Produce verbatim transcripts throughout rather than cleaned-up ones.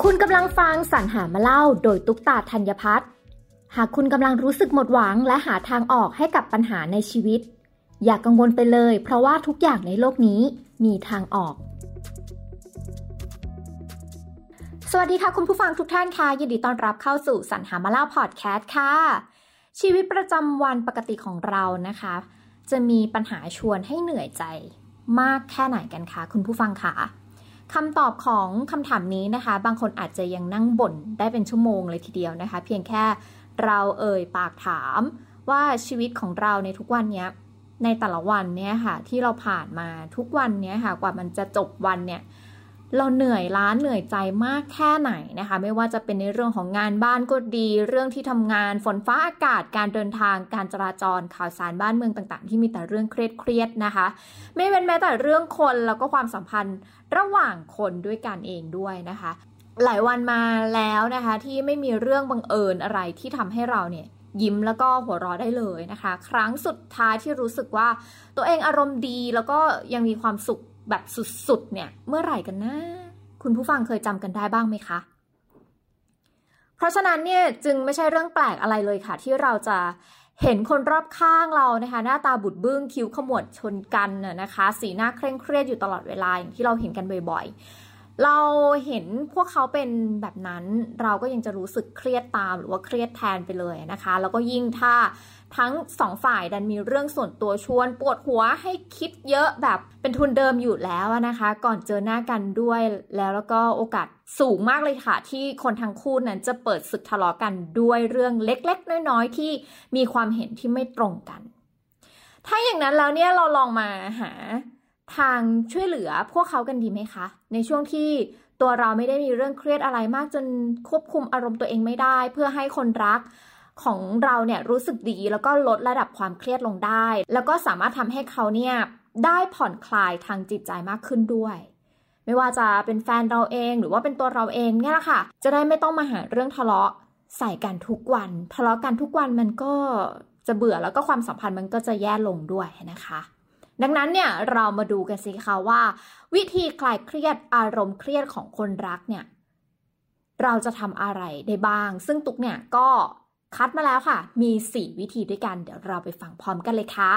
คุณกำลังฟังสรรหามาเล่าโดยตุ๊กตาธัญพัฒน์หากคุณกำลังรู้สึกหมดหวังและหาทางออกให้กับปัญหาในชีวิตอย่ากังวลไปเลยเพราะว่าทุกอย่างในโลกนี้มีทางออกสวัสดีค่ะคุณผู้ฟังทุกท่านค่ะยินดีต้อนรับเข้าสู่สรรหามาเล่าพอดแคสต์ค่ะชีวิตประจำวันปกติของเรานะคะจะมีปัญหาชวนให้เหนื่อยใจมากแค่ไหนกันคะคุณผู้ฟังค่ะคำตอบของคำถามนี้นะคะบางคนอาจจะยังนั่งบ่นได้เป็นชั่วโมงเลยทีเดียวนะคะเพียงแค่เราเอ่ยปากถามว่าชีวิตของเราในทุกวันนี้ในแต่ละวันเนี่ยค่ะที่เราผ่านมาทุกวันเนี่ยค่ะกว่ามันจะจบวันเนี่ยเราเหนื่อยล้าเหนื่อยใจมากแค่ไหนนะคะไม่ว่าจะเป็นในเรื่องของงานบ้านก็ดีเรื่องที่ทำงานฝนฟ้าอากาศการเดินทางการจราจรข่าวสารบ้านเมืองต่างๆที่มีแต่เรื่องเครียดๆนะคะไม่เป็นแม้แต่เรื่องคนแล้วก็ความสัมพันธ์ระหว่างคนด้วยกันเองด้วยนะคะหลายวันมาแล้วนะคะที่ไม่มีเรื่องบังเอิญอะไรที่ทำให้เราเนี่ยยิ้มแล้วก็หัวเราะได้เลยนะคะครั้งสุดท้ายที่รู้สึกว่าตัวเองอารมณ์ดีแล้วก็ยังมีความสุขแบบสุดๆเนี่ยเมื่อไหร่กันนะคุณผู้ฟังเคยจำกันได้บ้างไหมคะเพราะฉะนั้นเนี่ยจึงไม่ใช่เรื่องแปลกอะไรเลยค่ะที่เราจะเห็นคนรอบข้างเรานะคะหน้าตาบุดบึ้งคิ้วขมวดชนกันนะคะสีหน้าเคร่งเครียดอยู่ตลอดเวลาอย่างที่เราเห็นกันบ่อยๆเราเห็นพวกเขาเป็นแบบนั้นเราก็ยังจะรู้สึกเครียดตามหรือว่าเครียดแทนไปเลยนะคะแล้วก็ยิ่งถ้าทั้งสองฝ่ายดันมีเรื่องส่วนตัวชวนปวดหัวให้คิดเยอะแบบเป็นทุนเดิมอยู่แล้วนะคะก่อนเจอหน้ากันด้วยแล้วแล้วก็โอกาสสูงมากเลยค่ะที่คนทั้งคู่นั้นจะเปิดศึกทะเลาะกันด้วยเรื่องเล็กๆน้อยๆที่มีความเห็นที่ไม่ตรงกันถ้าอย่างนั้นแล้วเนี่ยเราลองมาหาทางช่วยเหลือพวกเขากันดีไหมคะในช่วงที่ตัวเราไม่ได้มีเรื่องเครียดอะไรมากจนควบคุมอารมณ์ตัวเองไม่ได้เพื่อให้คนรักของเราเนี่ยรู้สึกดีแล้วก็ลดระดับความเครียดลงได้แล้วก็สามารถทำให้เขาเนี่ยได้ผ่อนคลายทางจิตใจมากขึ้นด้วยไม่ว่าจะเป็นแฟนเราเองหรือว่าเป็นตัวเราเองเนี่ยแหละค่ะจะได้ไม่ต้องมาหาเรื่องทะเลาะใส่กันทุกวันทะเลาะกันทุกวันมันก็จะเบื่อแล้วก็ความสัมพันธ์มันก็จะแย่ลงด้วยนะคะดังนั้นเนี่ยเรามาดูกันสิคะว่าวิธีคลายเครียดอารมณ์เครียดของคนรักเนี่ยเราจะทำอะไรได้บ้างซึ่งตุ๊กเนี่ยก็คัดมาแล้วค่ะมีสี่วิธีด้วยกันเดี๋ยวเราไปฟังพร้อมกันเลยค่ะ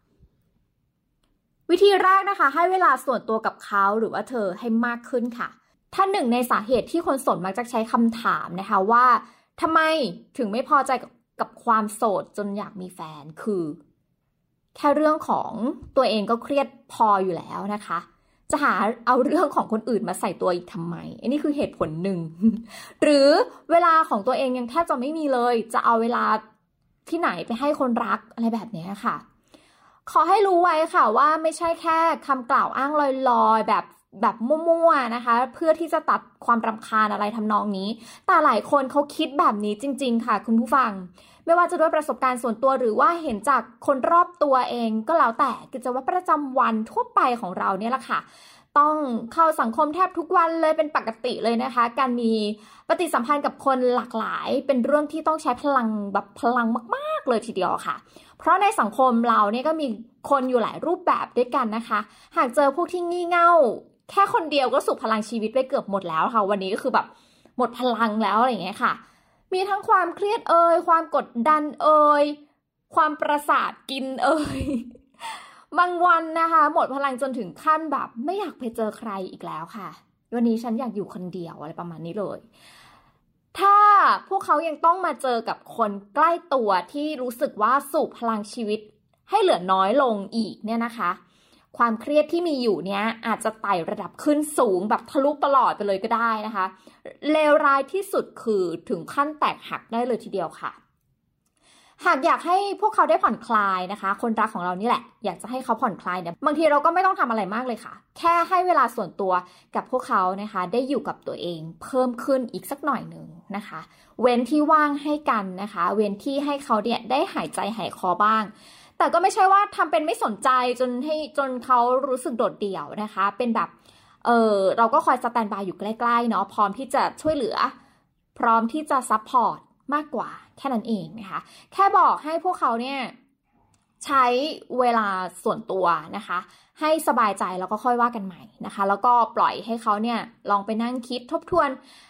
วิธีแรกนะคะให้เวลาส่วนตัวกับเขาหรือว่าเธอให้มากขึ้นค่ะถ้าหนึ่งในสาเหตุที่คนโสดมักจะใช้คำถามนะคะว่าทำไมถึงไม่พอใจกับกับความโสดจนอยากมีแฟนคือแค่เรื่องของตัวเองก็เครียดพออยู่แล้วนะคะจะหาเอาเรื่องของคนอื่นมาใส่ตัวอีกทำไมอันนี้คือเหตุผลหนึ่ง หรือเวลาของตัวเองยังแทบจะไม่มีเลยจะเอาเวลาที่ไหนไปให้คนรักอะไรแบบนี้ค่ะขอให้รู้ไว้ค่ะว่าไม่ใช่แค่คำกล่าวอ้างลอยๆแบบแบบมั่วๆนะคะเพื่อที่จะตัดความรำคาญอะไรทำนองนี้แต่หลายคนเขาคิดแบบนี้จริงๆค่ะคุณผู้ฟังไม่ว่าจะด้วยประสบการณ์ส่วนตัวหรือว่าเห็นจากคนรอบตัวเองก็แล้วแต่กิจวัตรประจำวันทั่วไปของเราเนี่ยแหละค่ะต้องเข้าสังคมแทบทุกวันเลยเป็นปกติเลยนะคะการมีปฏิสัมพันธ์กับคนหลากหลายเป็นเรื่องที่ต้องใช้พลังแบบพลังมากๆเลยทีเดียวค่ะเพราะในสังคมเราเนี่ยก็มีคนอยู่หลายรูปแบบด้วยกันนะคะหากเจอพวกที่งี่เง่าแค่คนเดียวก็สูบพลังชีวิตไปเกือบหมดแล้วค่ะวันนี้ก็คือแบบหมดพลังแล้วอะไรอย่างเงี้ยค่ะมีทั้งความเครียดเอ่ยความกดดันเอ่ยความประสาทกินเอ่ยบางวันนะคะหมดพลังจนถึงขั้นแบบไม่อยากไปเจอใครอีกแล้วค่ะวันนี้ฉันอยากอยู่คนเดียวอะไรประมาณนี้เลยถ้าพวกเขายังต้องมาเจอกับคนใกล้ตัวที่รู้สึกว่าสูบพลังชีวิตให้เหลือน้อยลงอีกเนี่ยนะคะความเครียดที่มีอยู่เนี้ยอาจจะไต่ระดับขึ้นสูงแบบทะลุตลอดไปเลยก็ได้นะคะเลวร้ายที่สุดคือถึงขั้นแตกหักได้เลยทีเดียวค่ะหากอยากให้พวกเขาได้ผ่อนคลายนะคะคนรักของเรานี่แหละอยากจะให้เขาผ่อนคลายเนี่ยบางทีเราก็ไม่ต้องทำอะไรมากเลยค่ะแค่ให้เวลาส่วนตัวกับพวกเขานะคะได้อยู่กับตัวเองเพิ่มขึ้นอีกสักหน่อยหนึ่งนะคะเว้นที่ว่างให้กันนะคะเว้นที่ให้เขาเนี่ยได้หายใจหายคอบ้างแต่ก็ไม่ใช่ว่าทำเป็นไม่สนใจจนให้จนเขารู้สึกโดดเดี่ยวนะคะเป็นแบบเออเราก็คอยสแตนบายอยู่ใกล้ๆเนาะพร้อมที่จะช่วยเหลือพร้อมที่จะซัพพอร์ตมากกว่าแค่นั้นเองนะคะแค่บอกให้พวกเขาเนี่ยใช้เวลาส่วนตัวนะคะให้สบายใจแล้วก็ค่อยว่ากันใหม่นะคะแล้วก็ปล่อยให้เขาเนี่ยลองไปนั่งคิดทบทวน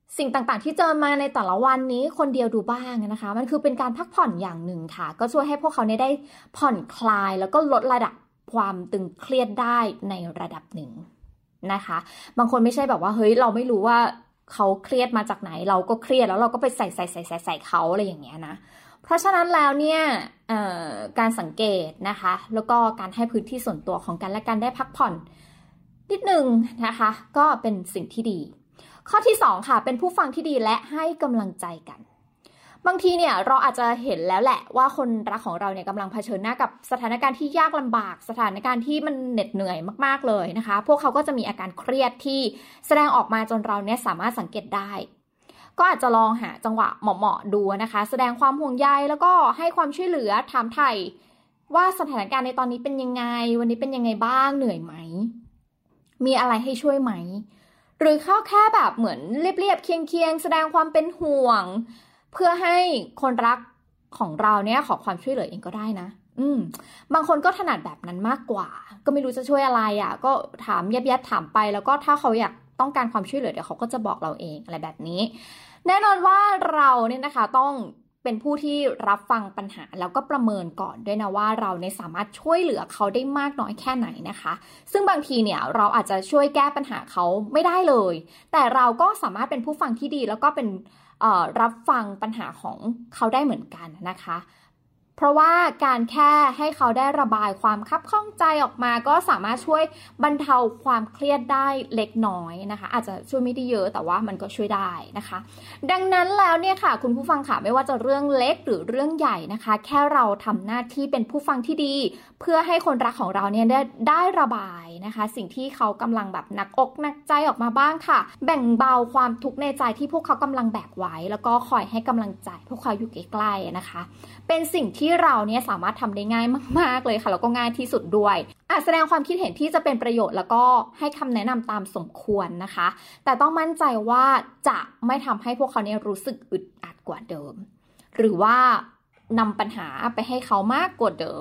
สิ่งต่างๆที่เจอมาในแต่ละวันนี้คนเดียวดูบ้างนะคะมันคือเป็นการพักผ่อนอย่างหนึ่งค่ะก็ช่วยให้พวกเขาได้ผ่อนคลายแล้วก็ลดระดับความตึงเครียดได้ในระดับหนึ่งนะคะบางคนไม่ใช่แบบว่าเฮ้ยเราไม่รู้ว่าเขาเครียดมาจากไหนเราก็เครียดแล้วเราก็ไปใส่ใส่ใส่ใส่ใส่เขาอะไรอย่างเงี้ยนะเพราะฉะนั้นแล้วเนี่ยการสังเกตนะคะแล้วก็การให้พื้นที่ส่วนตัวของกันและกันได้พักผ่อนนิดนึงนะคะก็เป็นสิ่งที่ดีข้อที่สองค่ะเป็นผู้ฟังที่ดีและให้กำลังใจกันบางทีเนี่ยเราอาจจะเห็นแล้วแหละว่าคนรักของเราเนี่ยกำลังเผชิญหน้ากับสถานการณ์ที่ยากลำบากสถานการณ์ที่มันเหน็ดเหนื่อยมากๆเลยนะคะพวกเขาก็จะมีอาการเครียดที่แสดงออกมาจนเราเนี่ยสามารถสังเกตได้ก็อาจจะลองหาจังหวะเหมาะๆดูนะคะแสดงความห่วงใยแล้วก็ให้ความช่วยเหลือถามไถ่ว่าสถานการณ์ในตอนนี้เป็นยังไงวันนี้เป็นยังไงบ้างเหนื่อยไหมมีอะไรให้ช่วยไหมหรือเข้าแค่แบบเหมือนเรียบๆเคียงๆแสดงความเป็นห่วงเพื่อให้คนรักของเราเนี่ยขอความช่วยเหลือเองก็ได้นะอืมบางคนก็ถนัดแบบนั้นมากกว่าก็ไม่รู้จะช่วยอะไรอ่ะก็ถามแยบๆถามไปแล้วก็ถ้าเขาอยากต้องการความช่วยเหลือเดี๋ยวเขาก็จะบอกเราเองอะไรแบบนี้แน่นอนว่าเราเนี่ยนะคะต้องเป็นผู้ที่รับฟังปัญหาแล้วก็ประเมินก่อนด้วยนะว่าเราเนี่ยสามารถช่วยเหลือเขาได้มากน้อยแค่ไหนนะคะซึ่งบางทีเนี่ยเราอาจจะช่วยแก้ปัญหาเขาไม่ได้เลยแต่เราก็สามารถเป็นผู้ฟังที่ดีแล้วก็เป็นรับฟังปัญหาของเขาได้เหมือนกันนะคะเพราะว่าการแค่ให้เขาได้ระบายความคับข้องใจออกมาก็สามารถช่วยบรรเทาความเครียดได้เล็กน้อยนะคะอาจจะช่วยไม่ได้เยอะแต่ว่ามันก็ช่วยได้นะคะดังนั้นแล้วเนี่ยค่ะคุณผู้ฟังค่ะไม่ว่าจะเรื่องเล็กหรือเรื่องใหญ่นะคะแค่เราทำหน้าที่เป็นผู้ฟังที่ดีเพื่อให้คนรักของเราเนี่ยได้ได้ระบายนะคะสิ่งที่เขากำลังแบบหนักอกหนักใจออกมาบ้างค่ะแบ่งเบาความทุกข์ในใจที่พวกเขากำลังแบกไว้แล้วก็คอยให้กำลังใจพวกเขาอยู่ใกล้ๆนะคะเป็นสิ่งที่ที่เราเนี่ยสามารถทำได้ง่ายมากๆเลยค่ะแล้วก็ง่ายที่สุดด้วยอาจแสดงความคิดเห็นที่จะเป็นประโยชน์แล้วก็ให้คำแนะนำตามสมควรนะคะแต่ต้องมั่นใจว่าจะไม่ทำให้พวกเขาเนี่ยรู้สึกอึดอัดกว่าเดิมหรือว่านำปัญหาไปให้เขามากกว่าเดิม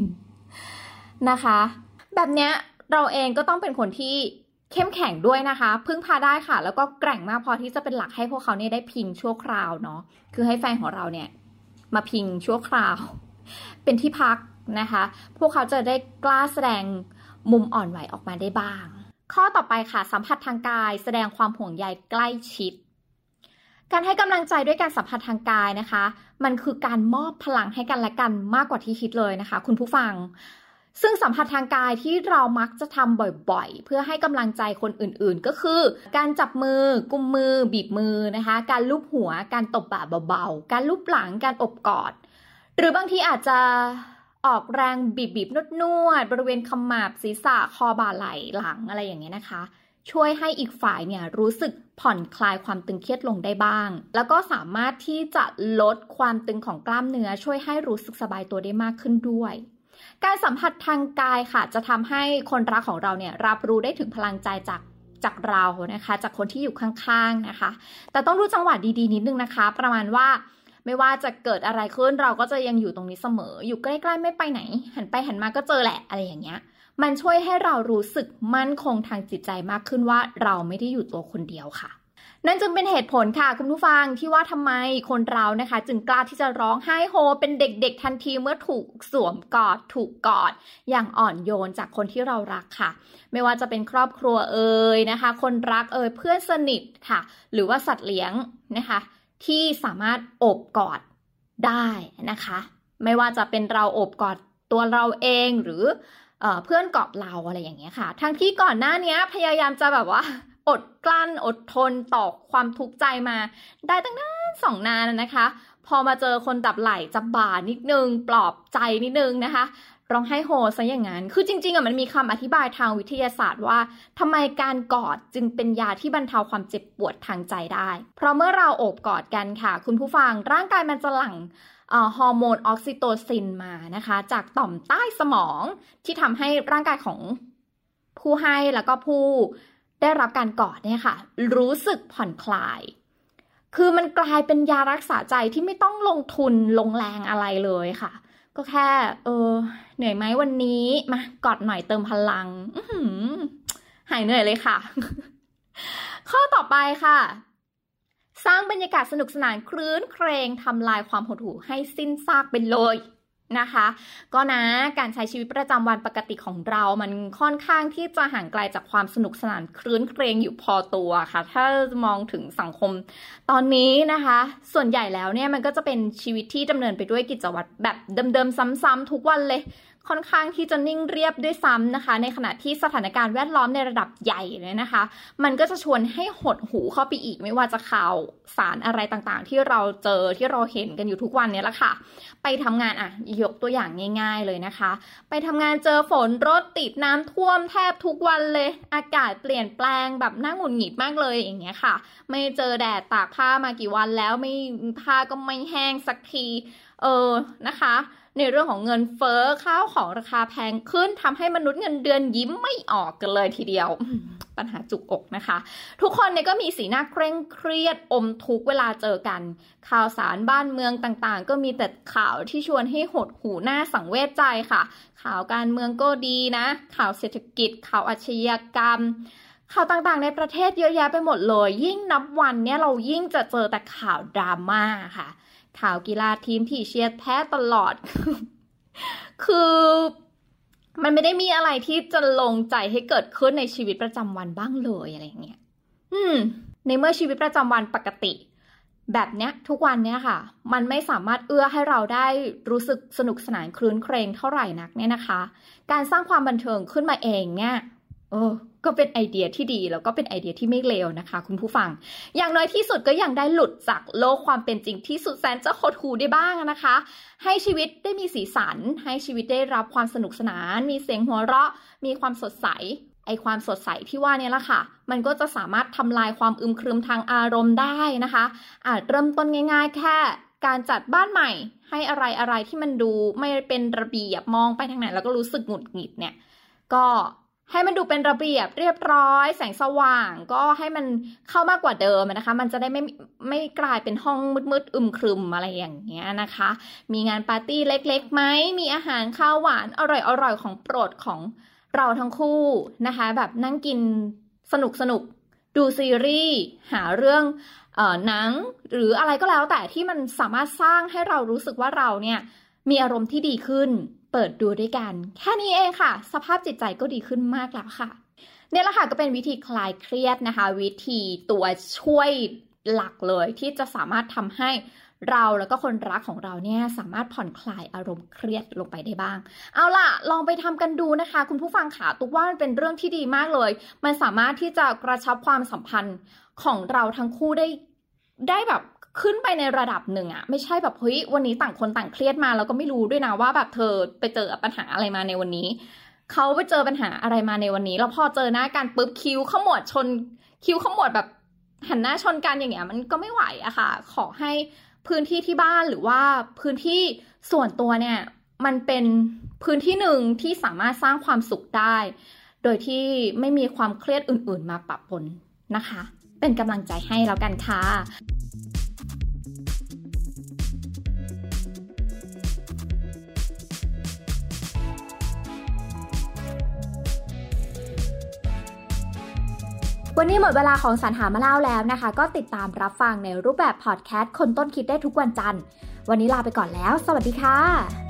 นะคะแบบเนี้ยเราเองก็ต้องเป็นคนที่เข้มแข็งด้วยนะคะพึ่งพาได้ค่ะแล้วก็แกร่งมากพอที่จะเป็นหลักให้พวกเขาเนี่ยได้พิงชั่วคราวเนาะคือให้แฟนของเราเนี่ยมาพิงชั่วคราวเป็นที่พักนะคะพวกเขาจะได้กล้าแสดงมุมอ่อนไหวออกมาได้บ้างข้อต่อไปค่ะสัมผัสทางกายแสดงความห่วงใยใกล้ชิดการให้กำลังใจด้วยการสัมผัสทางกายนะคะมันคือการมอบพลังให้กันและกันมากกว่าที่คิดเลยนะคะคุณผู้ฟังซึ่งสัมผัสทางกายที่เรามักจะทำบ่อยๆเพื่อให้กำลังใจคนอื่นๆก็คือการจับมือกุมมือบีบมือนะคะการลูบหัวการตบบ่าเบาๆการลูบหลังการอบกอดหรือบางทีอาจจะออกแรงบีบๆนวดๆบริเวณขมับศีรษะคอบ่าไหล่หลังอะไรอย่างเงี้ยนะคะช่วยให้อีกฝ่ายเนี่ยรู้สึกผ่อนคลายความตึงเครียดลงได้บ้างแล้วก็สามารถที่จะลดความตึงของกล้ามเนื้อช่วยให้รู้สึกสบายตัวได้มากขึ้นด้วยการสัมผัสทางกายค่ะจะทำให้คนรักของเราเนี่ยรับรู้ได้ถึงพลังใจจากจากเรานะคะจากคนที่อยู่ข้างๆนะคะแต่ต้องดูจังหวะดีๆนิดนึงนะคะประมาณว่าไม่ว่าจะเกิดอะไรขึ้นเราก็จะยังอยู่ตรงนี้เสมออยู่ใกล้ๆไม่ไปไหนหันไปหันมาก็เจอแหละอะไรอย่างเงี้ยมันช่วยให้เรารู้สึกมั่นคงทางจิตใจมากขึ้นว่าเราไม่ได้อยู่ตัวคนเดียวค่ะนั่นจึงเป็นเหตุผลค่ะคุณผู้ฟังที่ว่าทำไมคนเรานะคะจึงกล้าที่จะร้องไห้โฮเป็นเด็กๆทันทีเมื่อถูกสวมกอดถูกกอดอย่างอ่อนโยนจากคนที่เรารักค่ะไม่ว่าจะเป็นครอบครัวเอ่ยนะคะคนรักเอ่ยเพื่อนสนิทค่ะหรือว่าสัตว์เลี้ยงนะคะที่สามารถโอบกอดได้นะคะไม่ว่าจะเป็นเราโอบกอดตัวเราเองหรือเอ่อเพื่อนกอดเราอะไรอย่างเงี้ยค่ะทั้งที่ก่อนหน้านี้พยายามจะแบบว่าอดกลั้นอดทนต่อความทุกข์ใจมาได้ตั้งนานสองนานนะคะพอมาเจอคนจับไหล่จับบ่านิดนึงปลอบใจนิดนึงนะคะร้องไห้โฮซะอย่างนั้นคือจริงๆอ่ะมันมีคำอธิบายทางวิทยาศาสตร์ว่าทำไมการกอดจึงเป็นยาที่บรรเทาความเจ็บปวดทางใจได้เพราะเมื่อเราโอบกอดกันค่ะคุณผู้ฟังร่างกายมันจะหลั่งฮอร์โมนออกซิโตซินมานะคะจากต่อมใต้สมองที่ทำให้ร่างกายของผู้ให้แล้วก็ผู้ได้รับการกอดเนี่ยค่ะรู้สึกผ่อนคลายคือมันกลายเป็นยารักษาใจที่ไม่ต้องลงทุนลงแรงอะไรเลยค่ะก็แค่เออเหนื่อยไหมวันนี้มากอดหน่อยเติมพลังอื้อหือหายเหนื่อยเลยค่ะ ข้อต่อไปค่ะสร้างบรรยากาศสนุกสนานครื้นเครงทำลายความหดหู่ให้สิ้นซากไปเลยนะคะก็นะการใช้ชีวิตประจำวันปกติของเรามันค่อนข้างที่จะห่างไกลจากความสนุกสนานครื้นเครงอยู่พอตัวค่ะถ้ามองถึงสังคมตอนนี้นะคะส่วนใหญ่แล้วเนี่ยมันก็จะเป็นชีวิตที่ดำเนินไปด้วยกิจวัตรแบบเดิมๆซ้ำๆทุกวันเลยค่อนข้างที่จะนิ่งเรียบด้วยซ้ำนะคะในขณะที่สถานการณ์แวดล้อมในระดับใหญ่เลยนะคะมันก็จะชวนให้หดหูเข้าไปอีกไม่ว่าจะข่าวสารอะไรต่างๆที่เราเจอที่เราเห็นกันอยู่ทุกวันนี้แหละค่ะไปทำงานอ่ะยกตัวอย่างง่ายๆเลยนะคะไปทำงานเจอฝนรถติดน้ำท่วมแทบทุกวันเลยอากาศเปลี่ยนแปลงแบบน่าหงุดหงิดมากเลยอย่างเงี้ยค่ะไม่เจอแดดตากผ้ามากี่วันแล้วไม่ผ้าก็ไม่แห้งสักทีเออนะคะในเรื่องของเงินเฟ้อข้าวของราคาแพงขึ้นทำให้มนุษย์เงินเดือนยิ้มไม่ออกกันเลยทีเดียวปัญหาจุกอกนะคะทุกคนเนี่ยก็มีสีหน้าเคร่งเครียดอมทุกเวลาเจอกันข่าวสารบ้านเมืองต่างๆก็มีแต่ข่าวที่ชวนให้หดหูหน้าสังเวชใจค่ะข่าวการเมืองก็ดีนะข่าวเศรษฐกิจข่าวอาชญากรรมข่าวต่างๆในประเทศเยอะแยะไปหมดเลยยิ่งนับวันเนี่ยเรายิ่งจะเจอแต่ข่าวดราม่าค่ะข่าวกีฬาทีมที่เชียร์แพ้ตลอด คือมันไม่ได้มีอะไรที่จะลงใจให้เกิดขึ้นในชีวิตประจำวันบ้างเลยอะไรเงี้ยอืมในเมื่อชีวิตประจำวันปกติแบบเนี้ยทุกวันเนี้ยค่ะมันไม่สามารถเอื้อให้เราได้รู้สึกสนุกสนานครื้นเครงเท่าไหร่นักเนี่ยนะคะการสร้างความบันเทิงขึ้นมาเองเนี่ยเออก็เป็นไอเดียที่ดีแล้วก็เป็นไอเดียที่ไม่เลวนะคะคุณผู้ฟังอย่างน้อยที่สุดก็ยังได้หลุดจากโลกความเป็นจริงที่สุดแสนจะหดหู่ได้บ้างนะคะให้ชีวิตได้มีสีสันให้ชีวิตได้รับความสนุกสนานมีเสียงหัวเราะมีความสดใสไอความสดใสที่ว่านี่แหละค่ะมันก็จะสามารถทำลายความอึมครึมทางอารมณ์ได้นะคะอาจเริ่มต้นง่ายๆแค่การจัดบ้านใหม่ให้อะไรอะไรที่มันดูไม่เป็นระเบียบมองไปทางไหนแล้วก็รู้สึกหงุดหงิดเนี่ยก็ให้มันดูเป็นระเบียบเรียบร้อยแสงสว่างก็ให้มันเข้ามากกว่าเดิมนะคะมันจะได้ไม่ไม่กลายเป็นห้องมืดๆอึมครึมอะไรอย่างเงี้ยนะคะมีงานปาร์ตี้เล็กๆไหมมีอาหารข้าวหวานอร่อยๆของโปรดของเราทั้งคู่นะคะแบบนั่งกินสนุกๆดูซีรีส์หาเรื่องเอ่อหนังหรืออะไรก็แล้วแต่ที่มันสามารถสร้างให้เรารู้สึกว่าเราเนี่ยมีอารมณ์ที่ดีขึ้นเปิดดูด้วยกันแค่นี้เองค่ะสภาพจิตใจก็ดีขึ้นมากแล้วค่ะเนี่ยแหละค่ะก็เป็นวิธีคลายเครียดนะคะวิธีตัวช่วยหลักเลยที่จะสามารถทำให้เราแล้วก็คนรักของเราเนี่ยสามารถผ่อนคลายอารมณ์เครียดลงไปได้บ้างเอาล่ะลองไปทำกันดูนะคะคุณผู้ฟังค่ะตุ๊กว่ามันเป็นเรื่องที่ดีมากเลยมันสามารถที่จะกระชับความสัมพันธ์ของเราทั้งคู่ได้ได้แบบขึ้นไปในระดับหนึ่งอะไม่ใช่แบบเฮ้ยวันนี้ต่างคนต่างเครียดมาแล้วก็ไม่รู้ด้วยนะว่าแบบเธอไปเจอปัญหาอะไรมาในวันนี้เขาไปเจอปัญหาอะไรมาในวันนี้แล้วพอเจอหน้ากันปุ๊บคิ้วขมวดชนคิ้วขมวดแบบหันหน้าชนกันอย่างเงี้ยมันก็ไม่ไหวอะค่ะขอให้พื้นที่ที่บ้านหรือว่าพื้นที่ส่วนตัวเนี่ยมันเป็นพื้นที่หนึ่งที่สามารถสร้างความสุขได้โดยที่ไม่มีความเครียดอื่นๆมาปะปนนะคะเป็นกำลังใจให้แล้วกันค่ะวันนี้หมดเวลาของสรรหามาเล่าแล้วนะคะก็ติดตามรับฟังในรูปแบบพอดแคสต์คนต้นคิดได้ทุกวันจันทร์วันนี้ลาไปก่อนแล้วสวัสดีค่ะ